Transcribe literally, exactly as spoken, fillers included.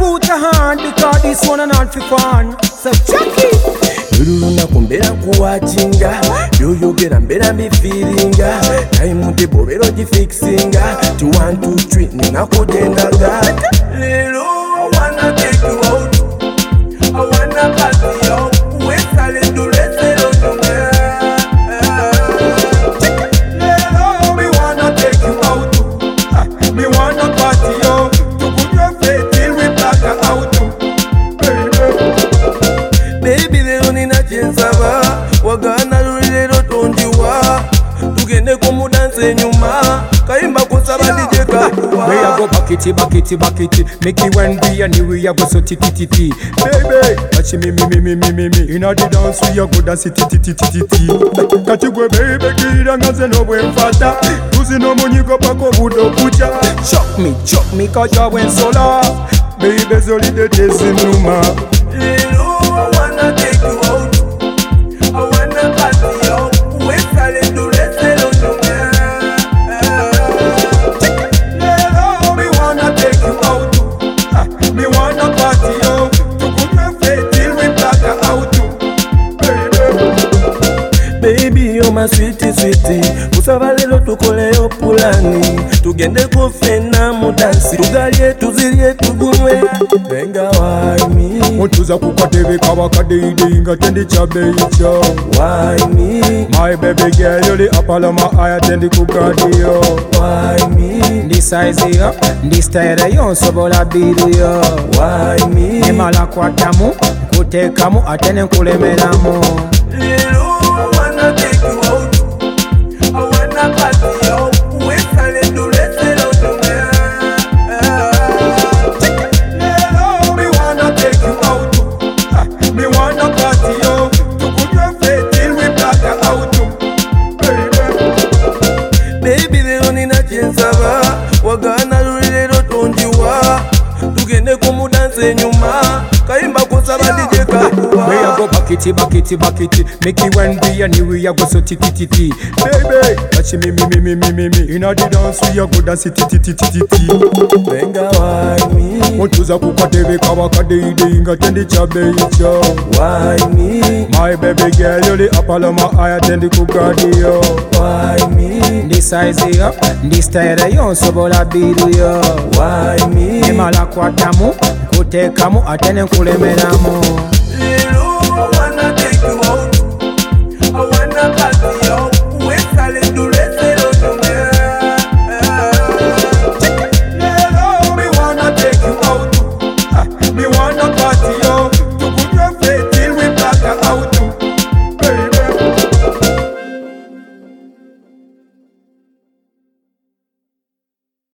put your hand because this one not for fun. So Jackie Luluna kumbera kuwachinga yoyogera mbera mbifiringa naimunde bobero gifixinga two one two three ninakudendaga lero I wanna take you out I wanna party out wesale ndulesero nyonge lero me wanna take you out me wanna party out tukunywe fe till we black out baby lero nina chensaba wagana lulero tonjiwa tugende kumudanse nyuma kaimba kusaba D J Kakuwa we a go bakiti bakiti bakiti make it when we and we a go so titi titi baby watch me me me me me me me inna the dance we a go dance titi titi titi kati gwe baby kira ngaze no bwe mfata tuzi no munyigo pako budo kucha shock me shock me cause you went so long baby zoli de tezinuma lero I wanna take you out I wanna party out wesale ndulesero nyonge lero me wanna take you out me wanna party out tukunywe fe till we black out baby baby you're my sweetie sweetie kusaba lero tukoleyo pulani tugende kufena mudansi tugalye tuzirye tugunwe benga waimi Mutuza kukatebe kabakadeide inga tendi chabeyicho why me my baby girl yoli apalama aya tendi kukadio why me ndi size yo ndi style yo nsobola biru yo why me nemala kwatamu kutekamu atene nkulemeramu lero I wanna take you out I wanna party out wesale ndulesero nyonge lero me wanna take you out me wanna party out tukunywe fe till we black out baby lero nina chensaba wagana lulero tonjiwa tugende kumudanse nyuma kaimba kusaba D J Kakuwa we a go bakiti bakiti bakiti make it when we and we a go so titi titi baby watch me me me me me me me inna the dance we a go dance titi titi titi benga waimi Mutuza kukatebe kabakadeide inga tendi chabeyicho why me my baby girl yoli apalama aya tendi kukadio why me ndi size yo ndi style yo nsobola biru yo why me nemala kwatamu kutekamu atene nkulemeramu lero I wanna take you out I wanna party out